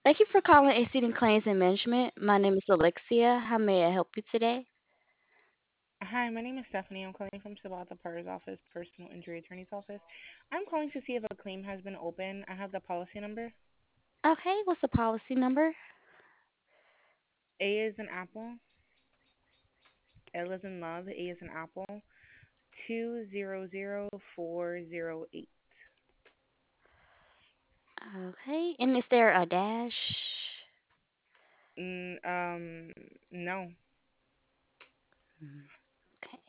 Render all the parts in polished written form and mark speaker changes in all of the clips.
Speaker 1: Thank you for calling Exceeding Claims and Management. My name is Alexia. How may I help you today?
Speaker 2: Hi, my name is Stephanie. I'm calling from Sabata Par's office, personal injury attorney's office. I'm calling to see if a claim has been open. I have the policy number.
Speaker 1: Okay, what's the policy number?
Speaker 2: A is an apple, L is in love, A is an apple, 200408.
Speaker 1: Okay, and is there a dash?
Speaker 2: No.
Speaker 1: Okay.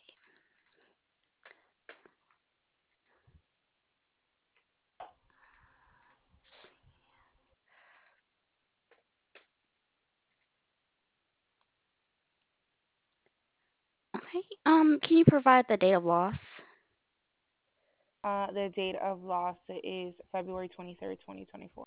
Speaker 1: Okay. Can you provide the date of loss?
Speaker 2: The date of loss is February 23rd, 2024.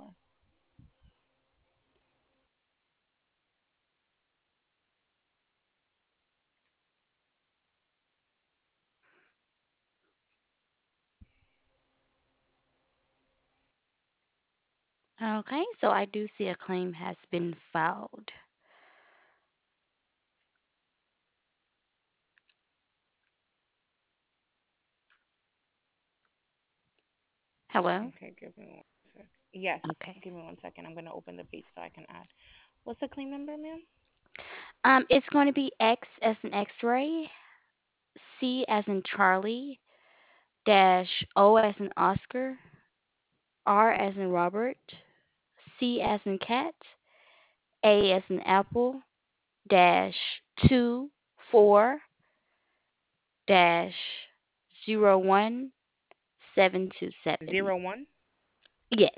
Speaker 1: Okay, so I do see a claim has been filed. Hello?
Speaker 2: Okay, give me one sec. Yes,
Speaker 1: Okay.
Speaker 2: give me one second. I'm going to open the page so I can add. What's the claim number, ma'am?
Speaker 1: It's going to be X as in X-ray, C as in Charlie, dash O as in Oscar, R as in Robert, C as in cat, A as in apple, dash 24 dash 01727.
Speaker 2: 01?
Speaker 1: Yes,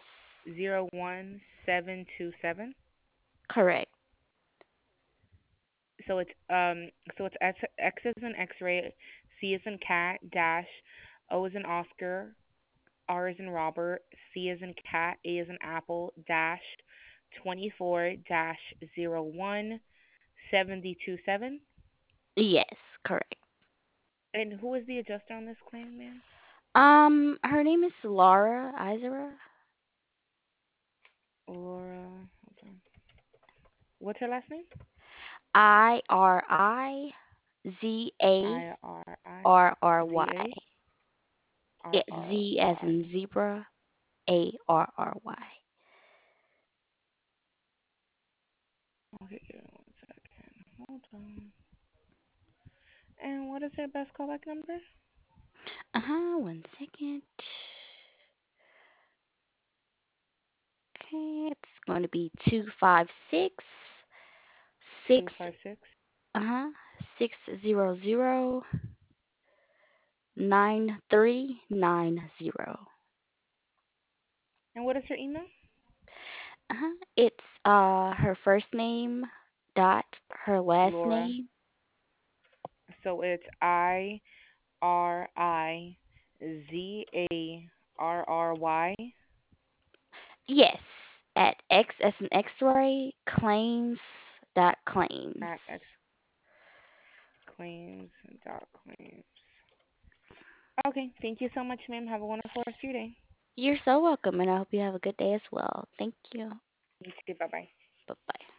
Speaker 2: 01727.
Speaker 1: correct.
Speaker 2: So it's X is an X-ray, C is in cat, dash, O is in Oscar, R is in Robert, C is in cat, A is in apple, dash, 24 dash 01727.
Speaker 1: Yes, correct.
Speaker 2: And who is the adjuster on this claim, ma'am?
Speaker 1: Her name is Laura Izera.
Speaker 2: Laura, hold on. What's her last name?
Speaker 1: IRIZARRY.
Speaker 2: I R I Z A
Speaker 1: Yeah,
Speaker 2: R R
Speaker 1: Z as
Speaker 2: Y.
Speaker 1: in zebra, ARRY.
Speaker 2: Okay, give me one second. Hold on. And what is her best callback number?
Speaker 1: One second. Okay, it's going to be 256 6
Speaker 2: 256.
Speaker 1: uh-huh 600 9390.
Speaker 2: And what is her email?
Speaker 1: It's her first name dot her last
Speaker 2: Laura.
Speaker 1: name.
Speaker 2: So it's IRIZARRY
Speaker 1: Yes, at X as an X-ray claims dot claims.
Speaker 2: at xclaims dot claims. Okay, thank you so much, ma'am. Have a wonderful rest of your day.
Speaker 1: You're so welcome, and I hope you have a good day as well. Thank you.
Speaker 2: You too. Bye bye.
Speaker 1: Bye bye.